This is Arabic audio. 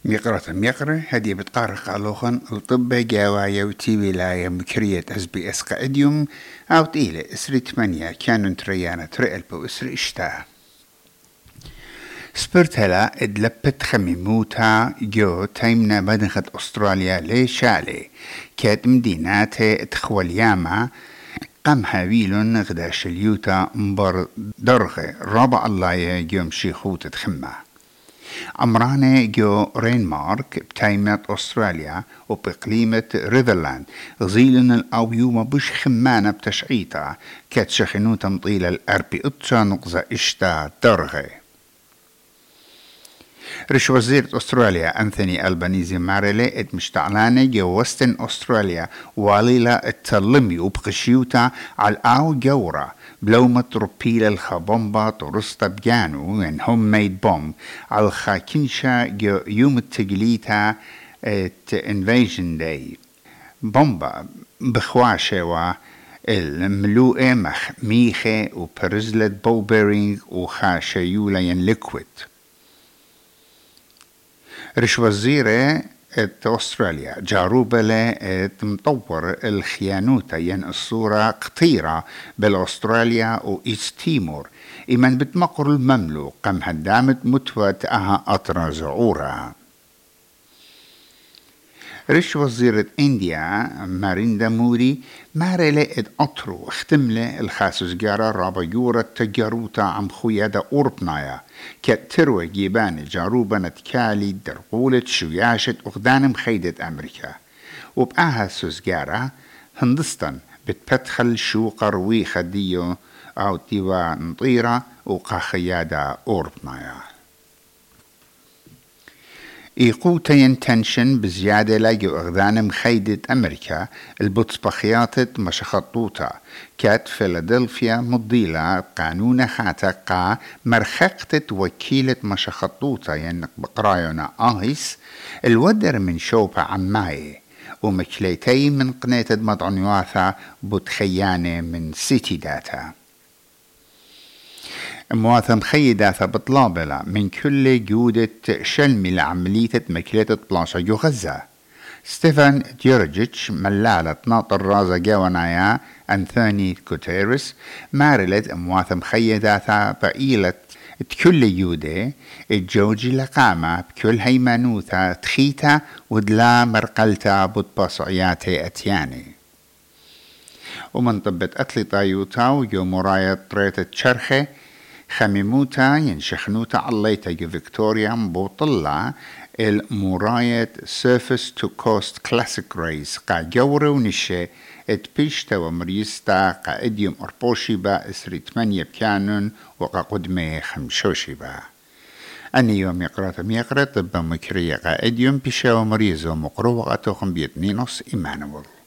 ميقرة هدي بتقارق علوخن الطب جاوايا وتي ولاية مكرية SBS قائديوم أو تقيلة إسري 8 كانوا تريانا ترقل بو إسري إشتا سبرت هلا ادلبت خميموتا جو تايمنا بدنخت أستراليا ليشالي كانت مدينات تخولياما قام هاويلون غداش اليوتا مبر درغي رابع الله يوم شيخوت تخمه أمراني جو رينمارك بتايمة أستراليا وبإقليمة ريفرلاند غزيلن الأويوم بش خمانة بتشعيطة كات شخنو تمطيل الأربي أتشا نقزة إشتا درغي رش وزيرة أستراليا أنثوني ألبانيزي ماريلي مشتعلاني جو وستن أستراليا واليلا التلمي وبقشيوتا على الآو جورة بلومة روبيل الخبومبا ترسطة بجانو يعني هم ميد بوم على الخاكينشا جو يوم التقليتا انفيجن داي بومبا بخواشة الملوءة مخ ميخة وبرزلة بوبرينج وخاشيولا ين ليكويد رش وزيرة أستراليا جاروبلة مطور الخيانوتا ين الصورة قطيرة بالأستراليا وإيست تيمور إمن بتمقر المملوك قم هدامت متوت أها أطرى زعورها رش وزيرة إنديا ماريندا موري مارلة أطرو اختملة الخاسوس جارة رابا يورة تجاروتا عم خويادة أوربنايا كتروى جيبان جاروبا نتكالي درقولة شوياشة أخدان مخيدة أمريكا وبقاها سوسجارة هندستان بتبتخل شو قروي خديو أو تيوا نطيرة وقاخيادة أوربنايا إيقوتا ينتنشن بزيادة لاجو أغذان مخيدة أمريكا البطسبخياتت مشخطوطة كات فيلادلفيا مضيلة قانون خاتقا مرخقتت وكيلة مشخطوطة ينق بقرايونا آهيس الودر من شوبة عماي ومكليتي من قناة مضعنواثا بتخيانة من سيتي داتا مواثم خيداثا بطلابلا من كل جودة شلمي لعملية مكلة بلاشا جو غزة ستيفان ديورجيتش ملالة ناطر رازا جاونايا أنثوني كوتيرس مارلت مواثم خيداثا بقيلة كل جودة الجوجي لقامة بكل هيمانوثا تخيتا ودلا مرقلتا بطباصعياتي أتياني ومن طبت أتلي طايوتا وجو مرايا طريت تشرخة خميموتا ينشخنوتا عليتا جو فيكتوريا مبوطلة المراية Surface to Coast Classic Race قا جورة ونشة اتبيشتا ومريستا قا اديوم أربوشيبا اسري 8 بكانون وقا قدمي 5 با أني يوم يقرأ طبا مكرية قا اديوم بيشا ومريزو مقرو وقا توخم بيتنينوس إيمانويل